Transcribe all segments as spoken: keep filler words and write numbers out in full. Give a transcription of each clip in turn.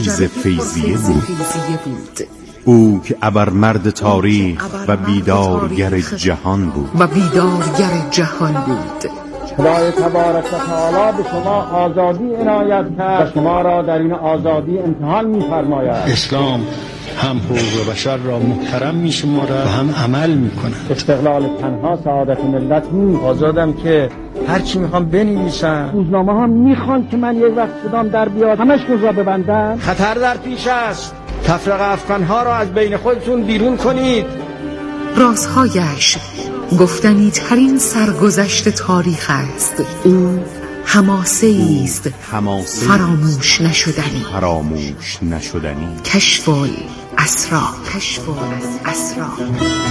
فیض فیضیه بود. او که ابرمرد تاریخ و بیدارگر جهان بود و بیدارگر جهان بود. خدای تبارک و تعالی به شما آزادی عنایت کرد و شما را در این آزادی امتحان می‌فرماید. اسلام هم حقوق بشر را محترم می‌شمارد و هم عمل می‌کند. استقلال تنها سعادت ملت نیست. آزادم که هر چی میخوام بنویسم. روزنامه ها میخوان که من یک وقت صدام در بیاد همش را ببندن. خطر در پیش است. تفرقه افغانها را از بین خودتون بیرون کنید. رازهایش گفتنی ترین سرگذشت تاریخ است. او حماسه است فراموش نشدنی. فراموش نشدنی. کشف الاسرار. کشف الاسرار.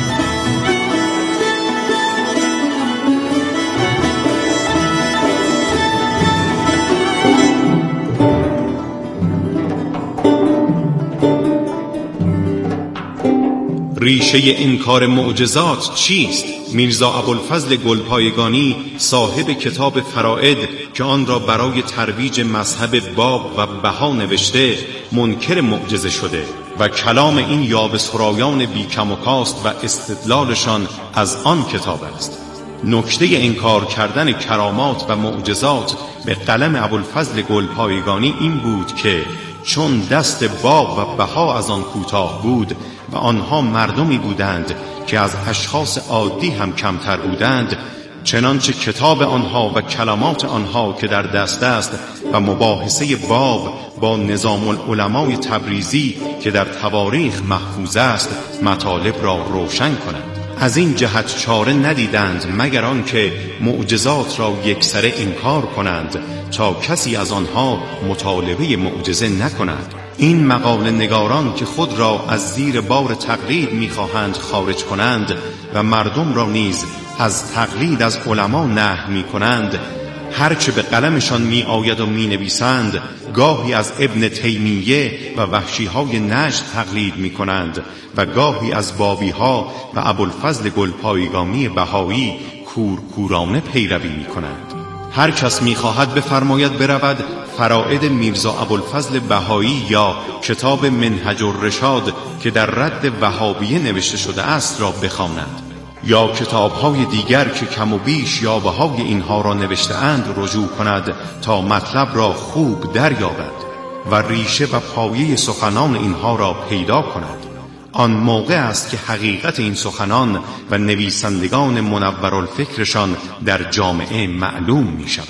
ریشه انکار معجزات چیست؟ میرزا ابوالفضل گلپایگانی صاحب کتاب فرائد که آن را برای ترویج مذهب باب و بها نوشته منکر معجزه شده و کلام این یابسرایان بی کم و کاست و استدلالشان از آن کتاب است. نکته انکار کردن کرامات و معجزات به قلم ابوالفضل گلپایگانی این بود که چون دست باب و بها از آن کوتاه بود و آنها مردمی بودند که از اشخاص عادی هم کمتر بودند، چنانچه کتاب آنها و کلمات آنها که در دست است و مباحثه باب با نظام العلمای تبریزی که در تواریخ محفوظ است مطالب را روشن کنند. از این جهت چاره ندیدند مگر آنکه معجزات را یکسره انکار کنند تا کسی از آنها مطالبه معجزه نکند. این مقاله نگاران که خود را از زیر بار تقلید می‌خواهند خارج کنند و مردم را نیز از تقلید از علما نهی می‌کنند، هرچه به قلمشان می آید و می نویسند گاهی از ابن تیمیه و وحشی‌های نجد تقلید می کنند و گاهی از بابی‌ها و ابوالفضل گلپایگانی بهایی کورکورانه پیروی می کنند. هر کس می خواهد بفرماید برود فرائد میرزا ابوالفضل بهایی یا کتاب منهج الرشاد که در رد وهابیه نوشته شده است را بخواند، یا کتاب‌های دیگر که کم و بیش یابه‌های اینها را نوشته اند رجوع کند تا مطلب را خوب دریابد و ریشه و پایه سخنان اینها را پیدا کند. آن موقع است که حقیقت این سخنان و نویسندگان منورالفکرشان در جامعه معلوم می شود.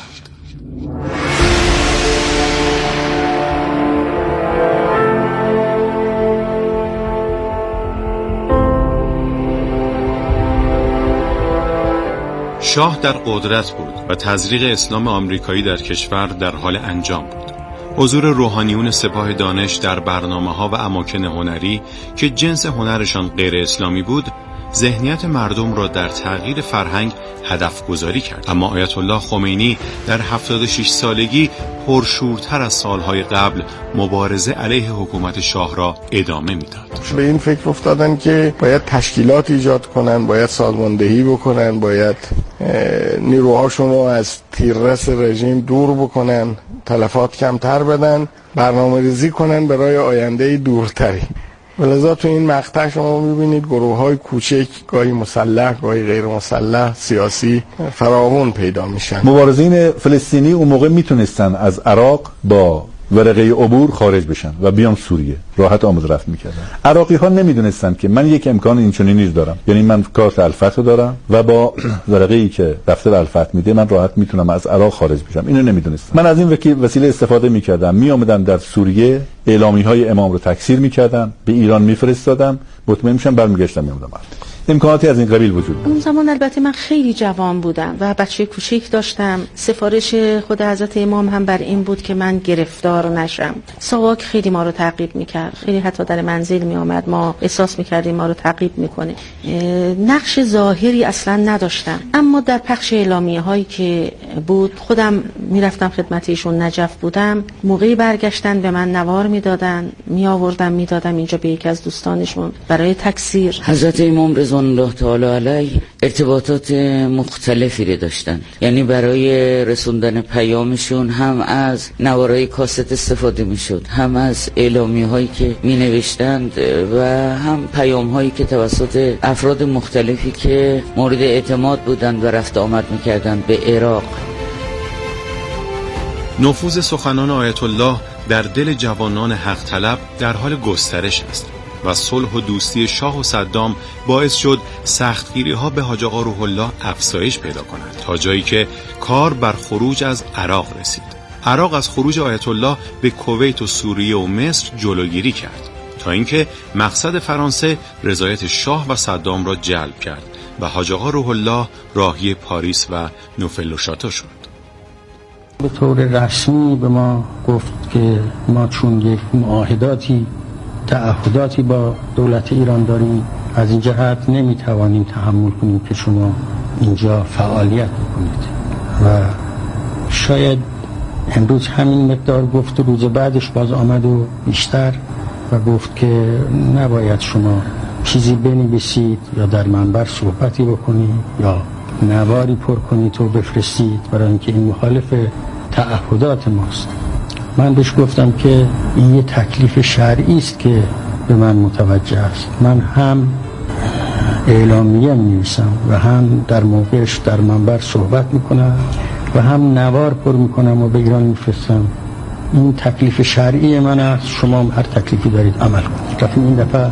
شاه در قدرت بود و تزریق اسلام آمریکایی در کشور در حال انجام بود. حضور روحانیون سپاه دانش در برنامه‌ها و اماکن هنری که جنس هنرشان غیر اسلامی بود، ذهنیت مردم را در تغییر فرهنگ هدف گذاری کرد. اما آیت الله خمینی در هفتاد و شش سالگی پرشورتر از سالهای قبل مبارزه علیه حکومت شاه را ادامه میداد. به این فکر افتادن که باید تشکیلات ایجاد کنن، باید سازماندهی بکنن، باید نیروهاشون رو از تیررس رژیم دور بکنن، تلفات کمتر بدن، برنامه ریزی کنن برای آینده دورتری. ولذا تو این مقطع شما میبینید گروه های کوچک، گاهی مسلح، گاهی غیر مسلح، سیاسی فراوان پیدا میشن. مبارزین فلسطینی اون موقع میتونستن از عراق با ورقه عبور خارج بشن و بیان سوریه، راحت آمد رفت میکردن. عراقی ها نمیدونستن که من یک امکان اینچنینی دارم، یعنی من کارت الفتح دارم و با ورقه ای که دفتر الفتح میده من راحت میتونم از عراق خارج بشم. اینو نمیدونستن. من از این وسیله استفاده میکردم، میآمدم در سوریه اعلامی های امام رو تکثیر میکردم، به ایران میفرستادم، مطمئن میشم برمیگشتم میامدم. امکاناتی از این قبیل وجود داشت. اون زمان البته من خیلی جوان بودم و بچه کوچیک داشتم. سفارش خود حضرت امام هم بر این بود که من گرفتار نشم. ساواک خیلی ما رو تعقیب میکرد، خیلی حتی در منزل میآمد، ما احساس میکردیم ما رو تعقیب میکنه. نقش ظاهری اصلا نداشتم، اما در پخش اعلامیه هایی که بود خودم میرفتم خدمت ایشون نجف بودم، موقعی برگشتن به من نوار میدادن، میآوردم میدادم اینجا به یکی از دوستانشون برای تکثیر. حضرت امام رضا رضوان الله تعالی علیه ارتباطات مختلفی رو داشتن، یعنی برای رسوندن پیامشون هم از نوارای کاست استفاده میشد، هم از اعلامی هایی که می نوشتند و هم پیام هایی که توسط افراد مختلفی که مورد اعتماد بودند و رفت آمد میکردند به عراق. نفوذ سخنان آیت الله در دل جوانان حق طلب در حال گسترش است و صلح و دوستی شاه و صدام باعث شد سختگیری ها به حاج آقا روح الله افزایش پیدا کند تا جایی که کار بر خروج از عراق رسید. عراق از خروج آیت الله به کویت و سوریه و مصر جلوگیری کرد تا اینکه مقصد فرانسه رضایت شاه و صدام را جلب کرد و حاج آقا روح الله راهی پاریس و نوفل و شاتو شد. به طور رسمی به ما گفت که ما چون یک معاهداتی تعهداتی با دولت ایران داریم، از این جهت نمیتوانیم تحمل کنیم که شما اینجا فعالیت بکنید و شاید امروز همین مقدار گفت و روز بعدش باز آمد و بیشتر و گفت که نباید شما چیزی بنویسید یا در منبر صحبتی بکنید یا نواری پر کنید و بفرستید، برای اینکه این مخالف تعهدات ماست. من بهش گفتم که این یه تکلیف شرعی است که به من متوجه است. من هم اعلامیه می‌نویسم و هم در موقعش در منبر صحبت میکنم و هم نوار پر میکنم و به ایران میفرستم. این تکلیف شرعی من است، شما هر تکلیفی دارید عمل کنید. رفتیم این دفعه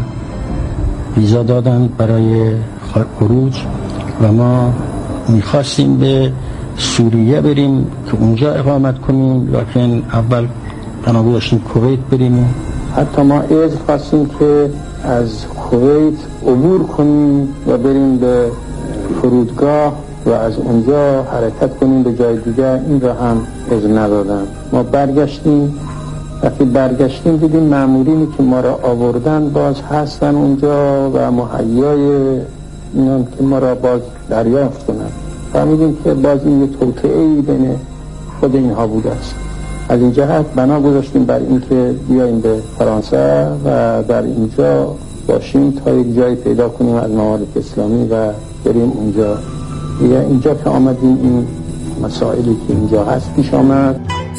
ویزا دادن برای خروج و ما میخواستیم به سوریه بریم که اونجا اقامت کنیم، لکن اول بنا گذاشتیم کویت بریم. حتی ما اذن خواستیم که از کویت عبور کنیم و بریم به فرودگاه و از اونجا حرکت کنیم به جای دیگر، این را هم اذن ندادن. ما برگشتیم، وقتی برگشتیم دیدیم مامورینی که ما را آوردن باز هستن اونجا و مهیای اینان که ما را باز دریافت کنن. فهمیدیم که باز این یه توطئه‌ای بین خود اینها بوده است. از این جهت بنا گذاشتیم بر این که بیاییم به فرانسه و در اینجا باشیم تا یک جایی پیدا کنیم از ممالک اسلامی و بریم اونجا. دیگه اینجا که آمدیم این مسائلی که اینجا هست پیش آمد.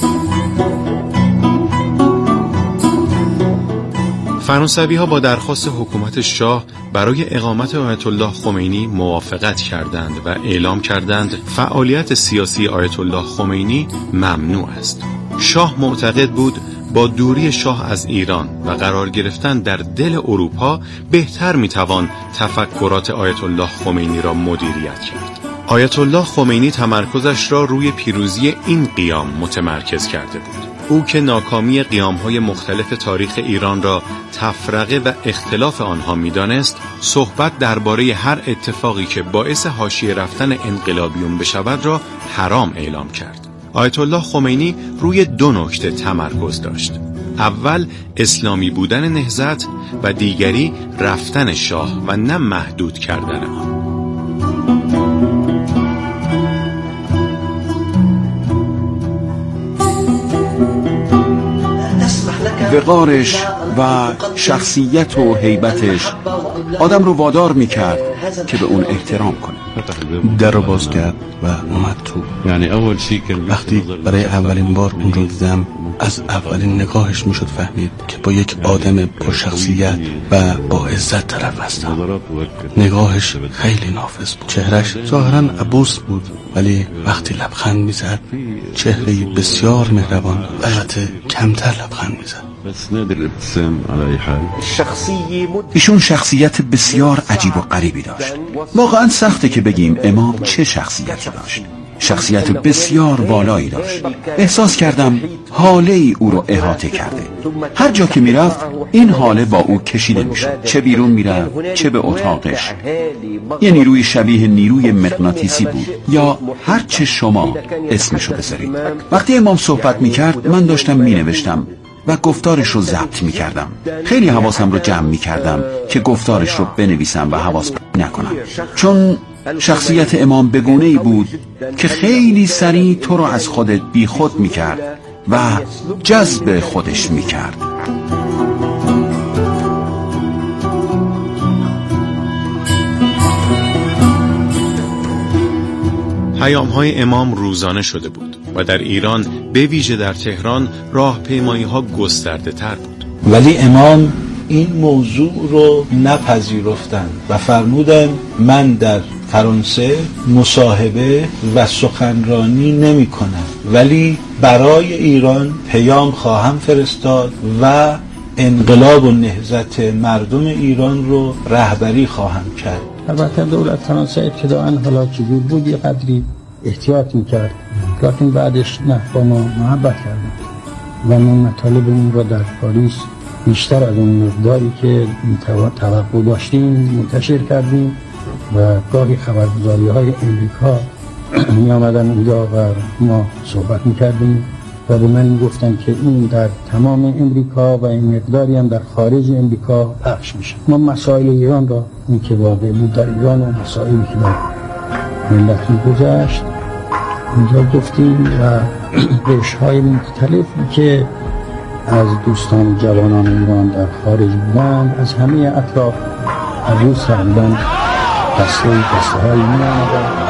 فرانسوی ها با درخواست حکومت شاه برای اقامت آیت الله خمینی موافقت کردند و اعلام کردند فعالیت سیاسی آیت الله خمینی ممنوع است. شاه معتقد بود با دوری شاه از ایران و قرار گرفتن در دل اروپا بهتر میتوان تفکرات آیت الله خمینی را مدیریت کرد. آیت الله خمینی تمرکزش را روی پیروزی این قیام متمرکز کرده بود. او که ناکامی قیام‌های مختلف تاریخ ایران را تفرقه و اختلاف آنها می‌دانست، صحبت درباره هر اتفاقی که باعث حاشیه رفتن انقلابیون بشود را حرام اعلام کرد. آیت الله خمینی روی دو نکته تمرکز داشت. اول اسلامی بودن نهضت و دیگری رفتن شاه و نه محدود کردن آن. وقارش و شخصیت و هیبتش آدم رو وادار میکرد که به اون احترام کنه. در رو باز کرد و اومد تو. یعنی اول چی که وقتی برای اولین بار اون رو دیدم، از اولین نگاهش میشد فهمید که با یک آدم با شخصیت و با عزت طرف هستم. نگاهش خیلی نافذ بود. چهرش ظاهرا عبوس بود، ولی وقتی لبخند میزد چهره بسیار مهربان، البته کمتر لبخند میزد. ایشون شخصیت بسیار عجیب و غریبی داشت. واقعا سخته که بگیم امام چه شخصیتی داشت. شخصیت بسیار والایی داشت. احساس کردم حاله ای او رو احاطه کرده. هر جا که میرفت این حاله با او کشیده میشد، چه بیرون میرفت چه به اتاقش. یه نیروی شبیه نیروی مغناطیسی بود، یا هر چه شما اسمشو بذارید. وقتی امام صحبت میکرد من داشتم مینوشتم و گفتارش رو ضبط میکردم. خیلی حواسم رو جمع میکردم که گفتارش رو بنویسم و حواس نکنم، چون شخصیت امام بگونه‌ای بود که خیلی سریع تو رو از خودت بی خود میکرد و جذب خودش میکرد. پیام‌های امام روزانه شده بود و در ایران به ویژه در تهران راهپیمایی‌ها گسترده‌تر بود. ولی امام این موضوع رو نپذیرفتند و فرمودند من در فرانسه مصاحبه و سخنرانی نمی کنم، ولی برای ایران پیام خواهم فرستاد و انقلاب و نهضت مردم ایران رو رهبری خواهم کرد. البته دولت فرانسه ابتداءً حالا چجور بود یه قدری احتیاط میکرد، لکن بعدش نه با ما محبت کردن و ما مطالبمون رو در پاریس بیشتر از اون مقداری که توقع داشتیم منتشر کردیم و گاهی خبرگزاری های امریکا می آمدن اونجا و ما صحبت می کردیم و به من گفتن که این در تمام امریکا و این مقداری هم در خارج امریکا پخش میشه. ما مسائل ایران را این که واقع بود در ایران و مسائلی که در ملت گذشت اونجا گفتیم و روش های مختلفی که از دوستان جوانان ایران در خارج بودند از همه اطراف از روز تقریبا دسته دسته های می آمدن.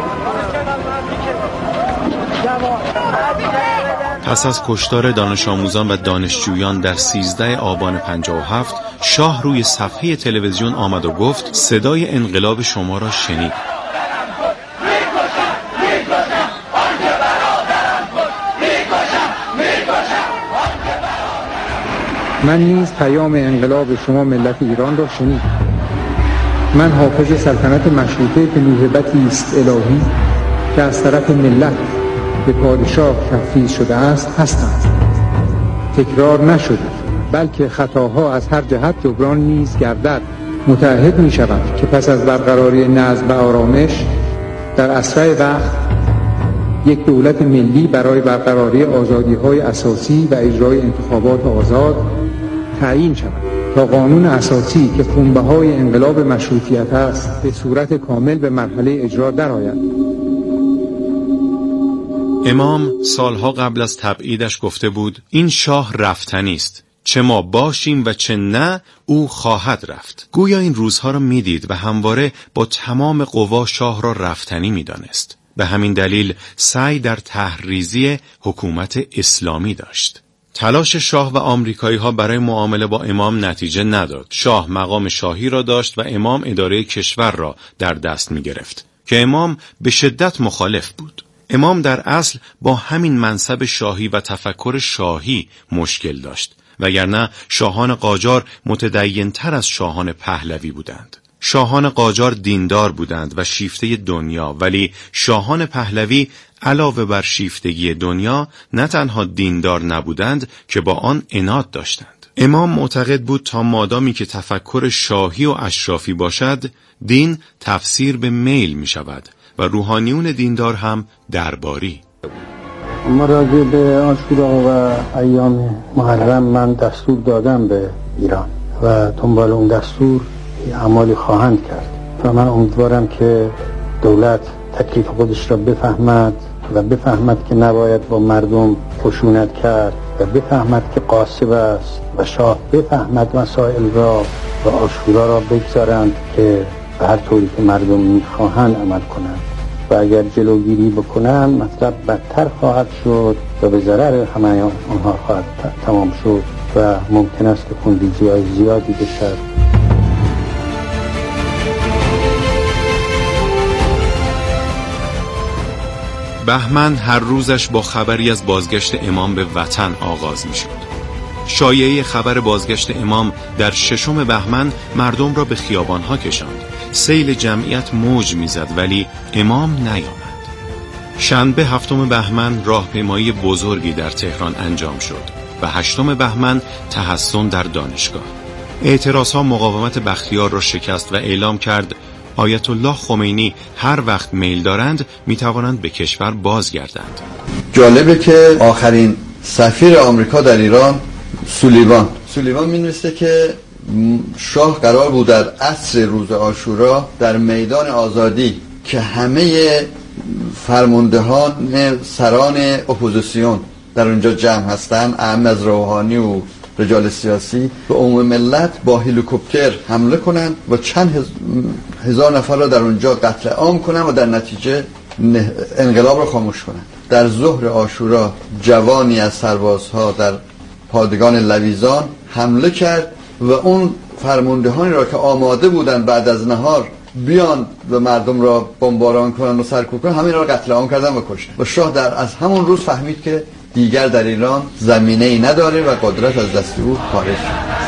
پس از کشتار دانش آموزان و دانشجویان در سیزده آبان پنجاه و هفت شاه روی صفحه تلویزیون آمد و گفت صدای انقلاب شما را شنید. من نیز پیام انقلاب شما ملت ایران را شنیدم. من حافظ سلطنت مشروطه به موهبتی است الهی که از طرف ملت به پادشاه تفویض شده است هستم. تکرار نشده بلکه خطاها از هر جهت جبران نیز گردد. متعهد می شود که پس از برقراری نظم و آرامش در اسرع وقت یک دولت ملی برای برقراری آزادی‌های اساسی و اجرای انتخابات آزاد تعیین شود تا قانون اساسی که خونبهای انقلاب مشروطیت است به صورت کامل به مرحله اجرا درآید. امام سالها قبل از تبعیدش گفته بود این شاه رفتنی است، چه ما باشیم و چه نه او خواهد رفت. گویا این روزها را میدید و همواره با تمام قوا شاه را رفتنی میدانست. به همین دلیل سعی در تحریزی حکومت اسلامی داشت. تلاش شاه و آمریکایی ها برای معامله با امام نتیجه نداد. شاه مقام شاهی را داشت و امام اداره کشور را در دست می گرفت که امام به شدت مخالف بود. امام در اصل با همین منصب شاهی و تفکر شاهی مشکل داشت، وگرنه شاهان قاجار متدین‌تر از شاهان پهلوی بودند. شاهان قاجار دیندار بودند و شیفته دنیا، ولی شاهان پهلوی علاوه بر شیفتگی دنیا نه تنها دیندار نبودند که با آن عناد داشتند. امام معتقد بود تا مادامی که تفکر شاهی و اشرافی باشد، دین تفسیر به میل می شود و روحانیون دیندار هم درباری. مراجع به عاشورا و ایام محرم من دستور دادم به ایران و دنبال اون دستور اعمالی خواهند کرد و من امیدوارم که دولت تکلیف خودش را بفهمد و بفهمد که نباید با مردم خشونت کرد و بفهمد که قاصب است و شاه بفهمد مسائل را و عاشورا را بگذارند که به هر طوری که مردم میخواهند عمل کنند و اگر جلوگیری بکنند مطلب بدتر خواهد شد و به ضرر همه آنها خواهد تمام شد و ممکن است که خونریزی‌های زیادی بشد. بهمن هر روزش با خبری از بازگشت امام به وطن آغاز می شد. شایعه خبر بازگشت امام در ششم بهمن مردم را به خیابانها کشاند. سیل جمعیت موج می زد ولی امام نیامد. شنبه هفتم بهمن راهپیمایی بزرگی در تهران انجام شد و هشتم بهمن تحصن در دانشگاه. اعتراضها مقاومت بختیار را شکست و اعلام کرد آیت الله خمینی هر وقت میل دارند می توانند به کشور بازگردند. جالبه که آخرین سفیر آمریکا در ایران سولیوان سولیوان می نویسته که شاه قرار بود در عصر روز عاشورا در میدان آزادی که همه فرماندهان سران اپوزیسیون در اونجا جمع هستن، اهم از روحانی و رجال سیاسی، به عموم ملت با هلیکوپتر حمله کنند و چند هزار نفر را در اونجا قتل عام کنند و در نتیجه انقلاب را خاموش کنند. در ظهر عاشورا جوانی از سربازها در پادگان لویزان حمله کرد و اون فرماندهانی را که آماده بودند بعد از نهار بیان و مردم را بمباران کنند و سرکوب کنند، همین را قتل عام کردن و کشتن. و شاه در از همون روز فهمید که دیگر در ایران زمینه‌ای نداره و قدرت از دست او خارج شد.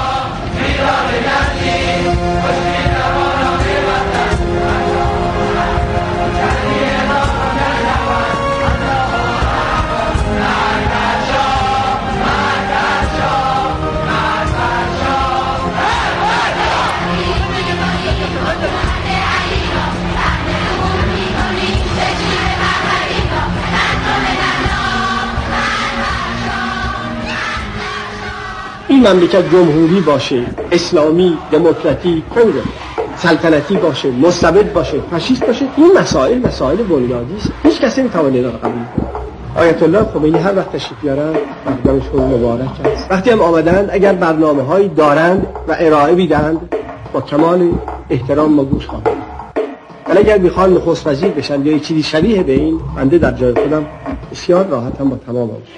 این مملکت جمهوری باشه، اسلامی، دموکراتی، کنگره، سلطنتی باشه، مستبد باشه، فاشیست باشه، این مسائل مسائل بنیادی است. هیچ کسی نمیتونه اینا رو قبول کنه. آیت الله خمینی هر وقت تشریف بیارن مقدمشون مبارک است. وقتی هم آمدن اگر برنامه‌هایی دارند و ارائه میدند با کمال احترام و گوش خواهیم. ولی اگر میخوان نخست وزیر بشن یا چیزی شبیه به این، بنده در جای خودم بسیار راحتم با تمام آنش.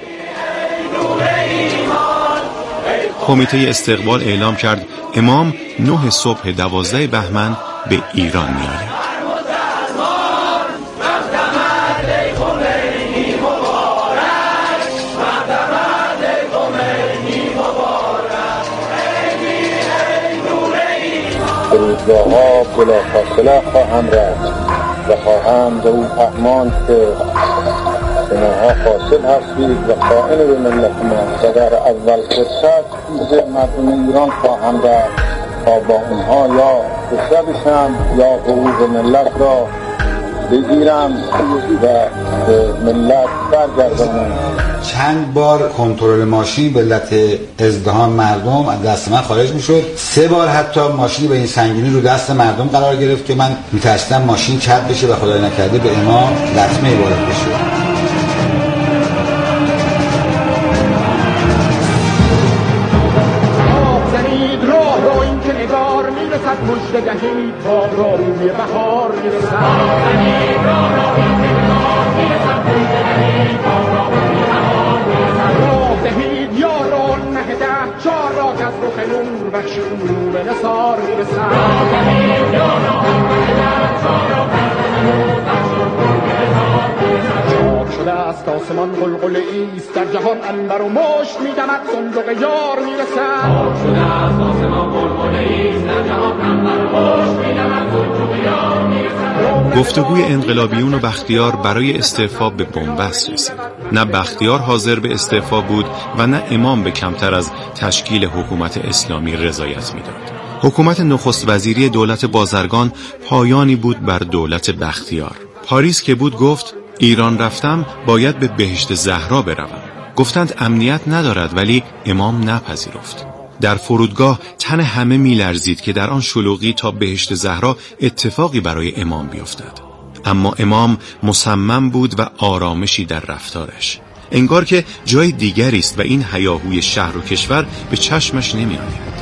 کمیته استقبال اعلام کرد امام نه صبح دوازده بهمن به ایران میآید. روزگاه‌ها بلافاصله خواهم رفت و خواهم به او فهماند که شماها فاصل هستید و خائن به ملت ما و در اول فرصت به مردم ایران خواهم رفت تا با اونها یا کشته بشم یا حقوق ملت را بگیرم و به ملت برگردانم. چند بار کنترل ماشین به علت ازدحام مردم از دست من خارج میشد. سه بار حتی ماشینی به این سنگینی رو دست مردم قرار گرفت که من میترسیدم ماشین چپ بشه و خدای نکرده به امام لطمه وارد بشه. مجد دهید باب را روی بهار میرسد. زمین را را این که بهار میرسد. مجد دهید باب را روی بهار میرسد. راه دهید یاران نهده چار را که از رخ نور بخش علوم نثار میرسد. راه دهید یاران نهده چار را که از رخ نور بخش علوم نثار میرسد. چاک شده است آسمان قلقل ایست در جهان عنبر و مشت میدمد صندوق یار میرسد. چاک شده است آسمان قلقل ایست در جهان عنبر گفتگوی انقلابیون و بختیار برای استعفا به بنبست رسید. نه بختیار حاضر به استعفا بود و نه امام به کمتر از تشکیل حکومت اسلامی رضایت میداد. حکومت نخست وزیری دولت بازرگان پایانی بود بر دولت بختیار. پاریس که بود گفت ایران رفتم باید به بهشت زهرا بروم. گفتند امنیت ندارد، ولی امام نپذیرفت. در فرودگاه تن همه میلرزید که در آن شلوغی تا بهشت زهرا اتفاقی برای امام بیفتد. اما امام مصمم بود و آرامشی در رفتارش، انگار که جای دیگری است و این هیاهوی شهر و کشور به چشمش نمی آید.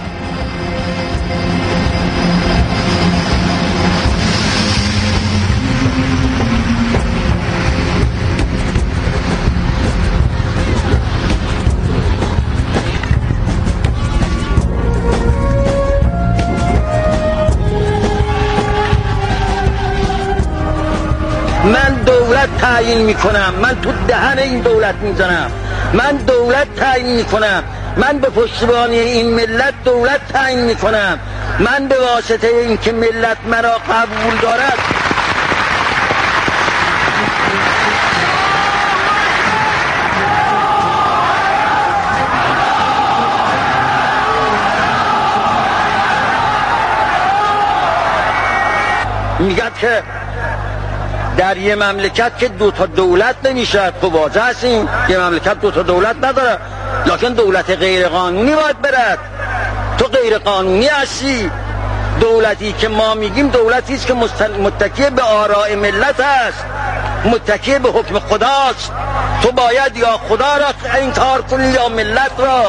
من دولت تعیین میکنم، من تو دهن این دولت میزنم، من دولت تعیین میکنم، من به پشتیبانی این ملت دولت تعیین میکنم، من به واسطه این که ملت مرا قبول دارد میگد که در یه مملکت که دو تا دولت نمیشه، تو واضح هستیم یه مملکت دو تا دولت نداره، لکن دولت غیر قانونی باید برد. تو غیر قانونی هستی. دولتی که ما میگیم دولتی است که متکی به آراء ملت است، متکی به حکم خداست. تو باید یا خدا را انکار کنی یا ملت را.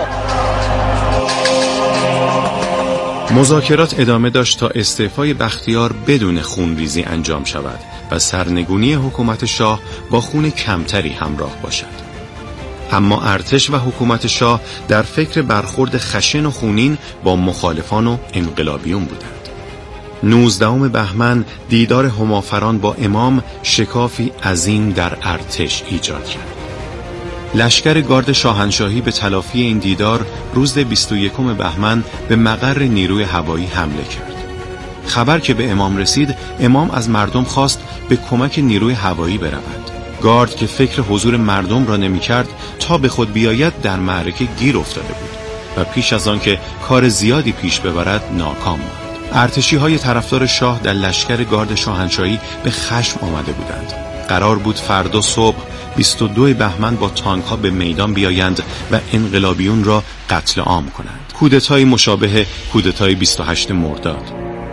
مذاکرات ادامه داشت تا استعفای بختیار بدون خونریزی انجام شود و سرنگونی حکومت شاه با خون کمتری همراه باشد. اما ارتش و حکومت شاه در فکر برخورد خشن و خونین با مخالفان و انقلابیون بودند. نوزدهم بهمن دیدار همافران با امام شکافی عظیم در ارتش ایجاد کرد. لشکر گارد شاهنشاهی به تلافی این دیدار روز بیست و یکم بهمن به مقر نیروی هوایی حمله کرد. خبر که به امام رسید، امام از مردم خواست به کمک نیروی هوایی برود. گارد که فکر حضور مردم را نمی کرد تا به خود بیاید در معرکه گیر افتاده بود و پیش از آن که کار زیادی پیش ببرد ناکام ماند. ارتشی های طرفدار شاه در لشکر گارد شاهنشاهی به خشم آمده بودند. قرار بود فردا صبح بیست و دوم بهمن با تانک ها به میدان بیایند و انقلابیون را قتل عام کنند. کودتای مشابه کودتای بیست و هشتم مرداد.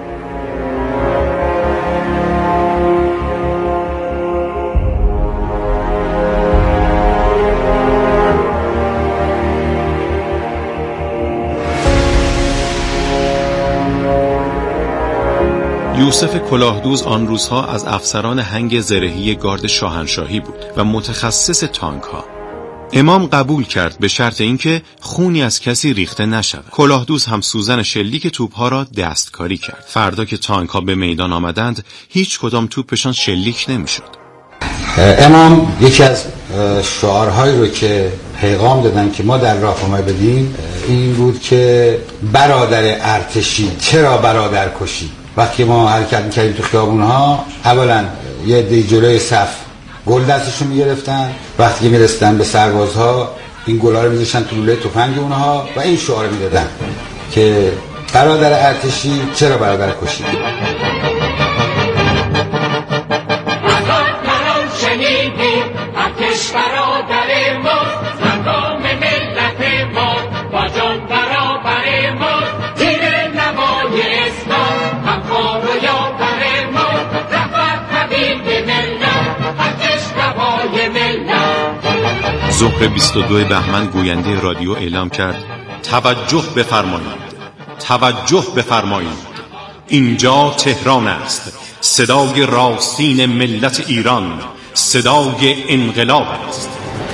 یوسف کلاهدوز آن روزها از افسران هنگ زرهی گارد شاهنشاهی بود و متخصص تانک ها. امام قبول کرد به شرط اینکه خونی از کسی ریخته نشود. کلاهدوز هم سوزن شلیک توپ ها را دستکاری کرد. فردا که تانک ها به میدان آمدند هیچ کدام توپشان شلیک نمیشد. امام یکی از شعارهایی رو که پیغام دادن که ما در راهنمایی بدیم این بود که برادر ارتشی چرا برادر کشی. وقتی ما حرکت می‌کردیم تو خیابون‌ها اولا یه عده جلوی صف گل دستشون می‌گرفتن، وقتی که می‌رسیدن به سربازها این گل‌ها رو می‌ذاشتن تو لوله تفنگ اونها و این شعار رو می‌دادن که برادر ارتشی چرا برادر کشی. ظهر بیست و دوم بهمن گوینده رادیو اعلام کرد توجه بفرمایید، توجه بفرمایید، اینجا تهران است، صدای راستین ملت ایران، صدای انقلاب است.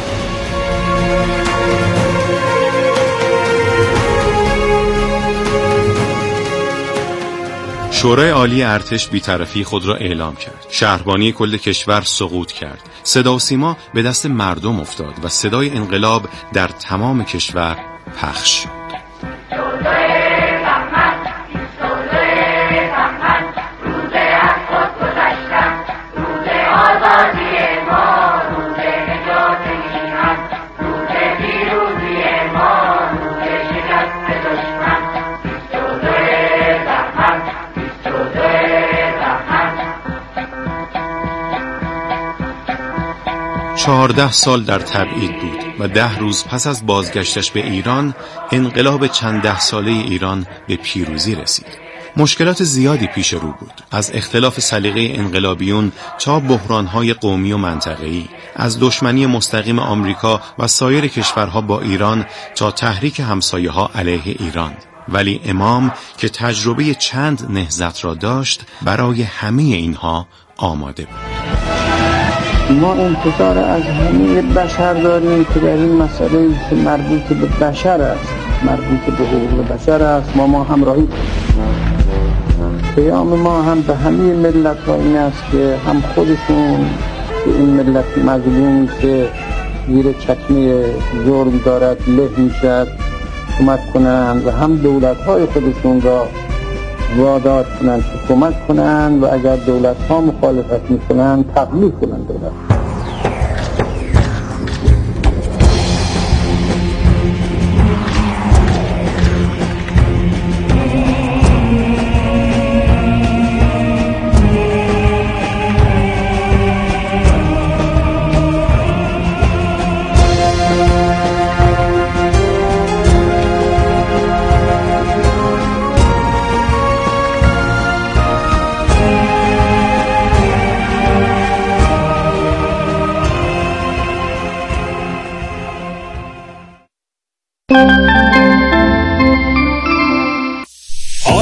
شورای عالی ارتش بی‌طرفی خود را اعلام کرد. شهربانی کل کشور سقوط کرد. صدا و سیما به دست مردم افتاد و صدای انقلاب در تمام کشور پخش شد. چهارده سال در تبعید بود و ده روز پس از بازگشتش به ایران انقلاب چند ده ساله ایران به پیروزی رسید. مشکلات زیادی پیش رو بود، از اختلاف سلیقه انقلابیون تا بحرانهای قومی و منطقه‌ای، از دشمنی مستقیم آمریکا و سایر کشورها با ایران تا تحریک همسایه‌ها علیه ایران. ولی امام که تجربه چند نهضت را داشت برای همه اینها آماده بود. ما انتظار از همه بشر داریم که در این مسئله که مربوط به بشر است، مربوط به حقوق بشر است، ما ما همراهی پیام ما هم به همه ملت ها این است که هم خودشون که این ملت مظلومی که زیر چکمه ظلم دارد له میشد کمک کنند و هم دولت های خودشون را وادار کنند که کمک کنند و اگر دولت ها مخالفت میکنند تقلیل کنند دولت.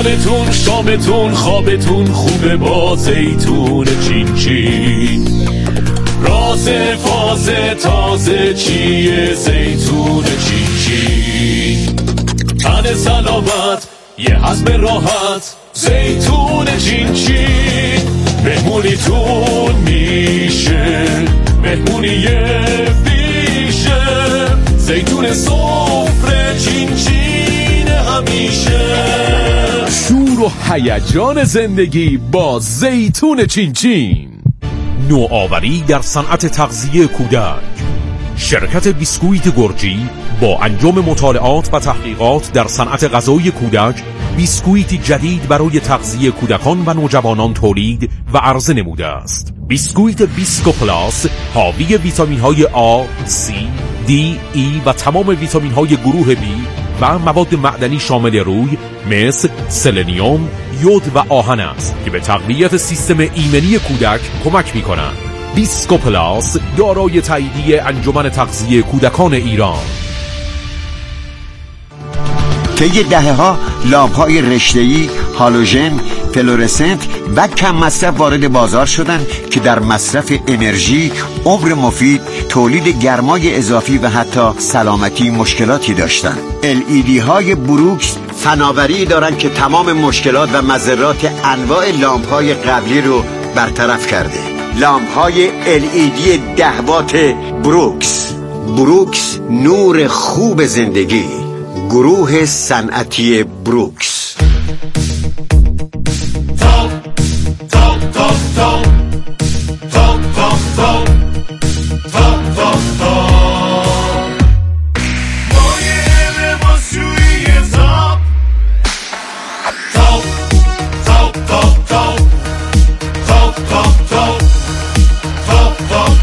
شبتون شامتون خوابتون خوبه با زیتون چین چین. راز فاز تازه چیه زیتون چین چین. تن سلامت یه حزم راحت زیتون چین چین. مهمونیتون میشه مهمونی بیشه. زیتون سفره چین چین همیشه. شور و هیجان زندگی با زیتون چین چین. نوآوری در صنعت تغذیه کودک. شرکت بیسکویت گرجی با انجام مطالعات و تحقیقات در صنعت غذای کودک بیسکویتی جدید برای تغذیه کودکان و نوجوانان تولید و عرضه نموده است. بیسکویت بیسکو پلاس حاوی ویتامین های آ، سی، دی، ای و تمام ویتامین های گروه بی و مواد معدنی شامل روی مثل سلنیوم، یود و آهن است که به تقویت سیستم ایمنی کودک کمک می کنند. بیسکو پلاس دارای تاییدیه انجمن تغذیه کودکان ایران. طی دهه‌ها لامپ‌های رشته‌ای، هالوژن، فلورسنت و کم مصرف وارد بازار شدند که در مصرف انرژی، عمر مفید، تولید گرمای اضافی و حتی سلامتی مشکلاتی داشتند. ال ای دی های بروکس فناوری دارند که تمام مشکلات و مضرات انواع لامپ‌های قبلی رو برطرف کرده. لامپ‌های ال ای دی ده وات بروکس. بروکس، نور خوب زندگی. گروه صنعتی بروکس. تاپ تاپ تاپ تاپ تاپ تاپ تاپ تاپ تاپ تاپ مایه لباسشویی تاپ تاپ تاپ تاپ تاپ تاپ تاپ تاپ تاپ تاپ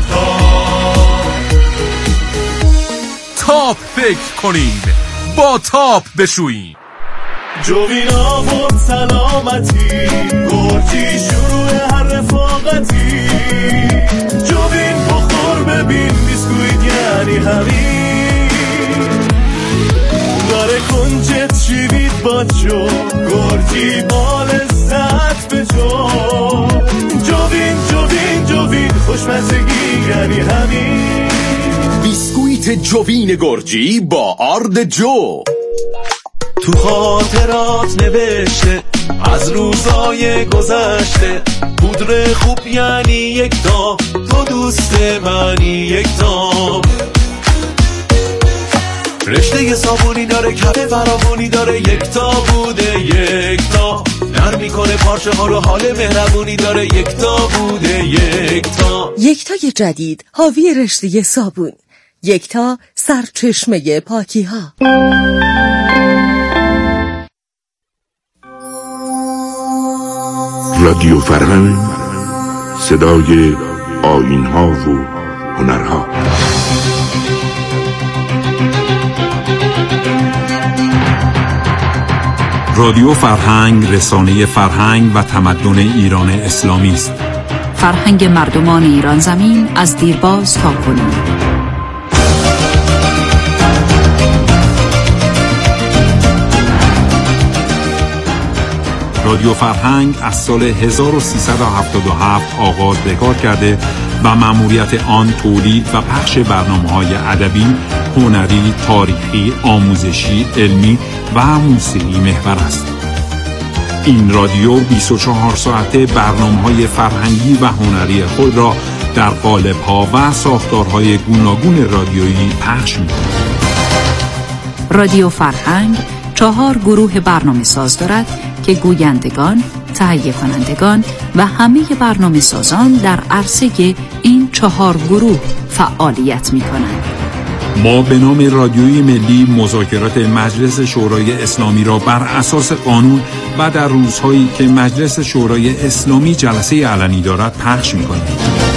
تاپ فکر کنیم با تاپ بشوییم. جوین آورد سلامتی گرجی شروع هر رفاقتی. جوین بخور ببین بیسکویت یعنی همین. داره کنجت شیوید با جو گرجی با لذت به جو. جوین جوین جوین خوشمزگی یعنی همین. بیسکویت جوین گرجی با آرد جو. تو خاطرات نوشته از روزای گذشته. پودر خوب یعنی یک تا، تو دوست منی یک تا. رشته صابونی داره، کف فراوانی داره، یک تا بوده یک تا. نرم میکنه پارچه ها رو، حال مهربونی داره، یک تا بوده یک تا. یکتای جدید حاوی رشته صابون. یکتا سرچشمه پاکی ها. رادیو فرهنگ، صدای آیین ها و هنرها. رادیو فرهنگ رسانه فرهنگ و تمدن ایران اسلامی است. فرهنگ مردمان ایران زمین از دیرباز تا کنون. رادیو فرهنگ از سال هزار و سیصد و هفتاد و هفت آغاز به کار کرده و مأموریت آن تولید و پخش برنامه‌های ادبی، هنری، تاریخی، آموزشی، علمی و موسیقی محور است. این رادیو بیست و چهار ساعته برنامه‌های فرهنگی و هنری خود را در قالب‌ها و ساختارهای گوناگون رادیویی پخش می‌کند. رادیو فرهنگ چهار گروه برنامه ساز دارد که گویندگان، تهیه کنندگان و همه برنامه سازان در عرصه این چهار گروه فعالیت می کنند. ما به نام رادیوی ملی مذاکرات مجلس شورای اسلامی را بر اساس قانون و در روزهایی که مجلس شورای اسلامی جلسه علنی دارد پخش می کنیم.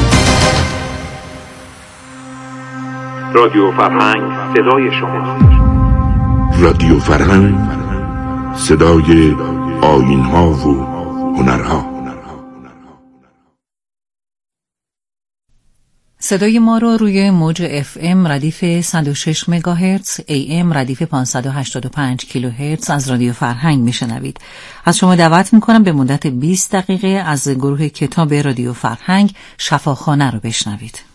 رادیو فرهنگ صدای شما. رادیو فرهنگ صدای آیین ها و هنرها. صدای ما را روی موج اف ام ردیف صد و شش مگاهرتز، ای ام ردیف پانصد و هشتاد و پنج کیلوهرتز از رادیو فرهنگ میشنوید. از شما دعوت میکنم به مدت بیست دقیقه از گروه کتاب رادیو فرهنگ شفاخانه رو بشنوید.